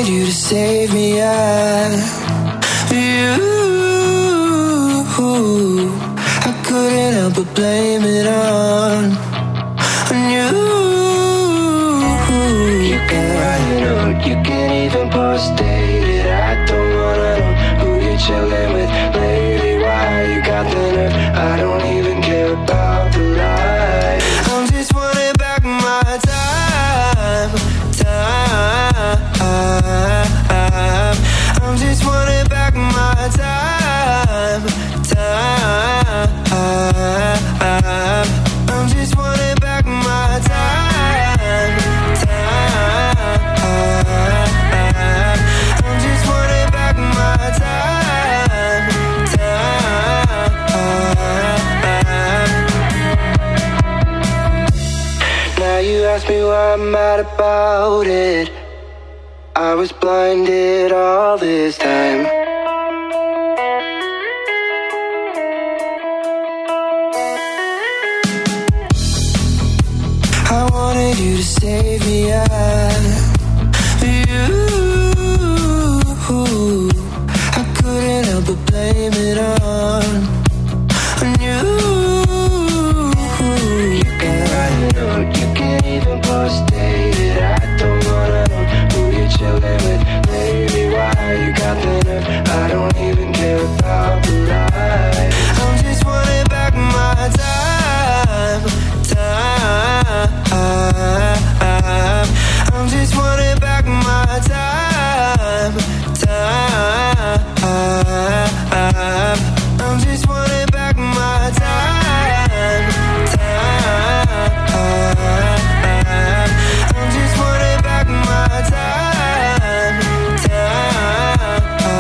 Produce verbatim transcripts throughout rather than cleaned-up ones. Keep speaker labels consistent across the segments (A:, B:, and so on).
A: wanted you to save me, I, you, I couldn't help but blame it on, on you. You can write a note, you can even post it. I don't wanna know who you're chilling with lately. Why you got the nerve? I don't even care about the lie. I'm just wanting back my time, time. I'm just wanting back my time, time. I'm just wanting back my time, time. I'm just wanting back my time, time. Now you ask me why I'm mad about it. I was blinded all this time. I wanted you to save me, I, you, I couldn't help but blame it on, on you. You can write a note, you can even post it. I don't wanna know who you're chilling with lately. Why you got the nerve? I don't even care about the lie. I'm just wanting back my time, time. I'm just wanting back my time, time. I'm just wanting back my time, time. I'm just wanting back my time, time.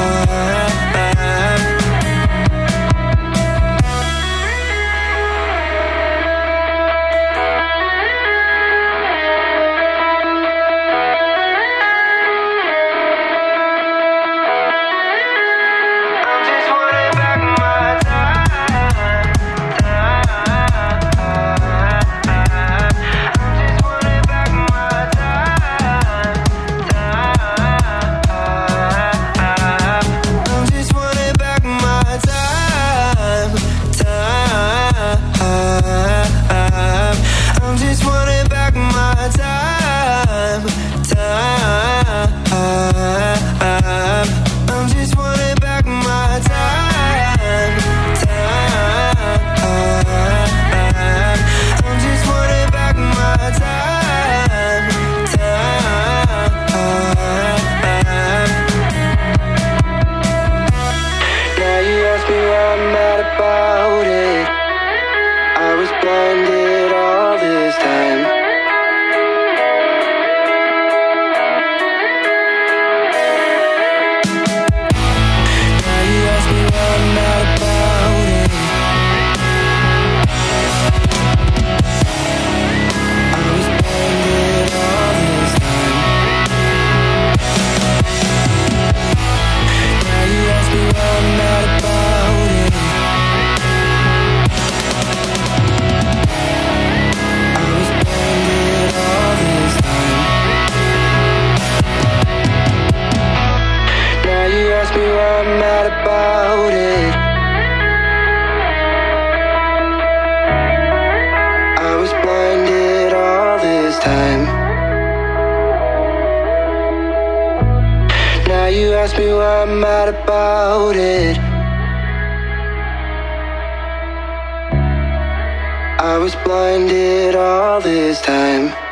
A: Ask me why I'm mad about it. I was blinded all this time.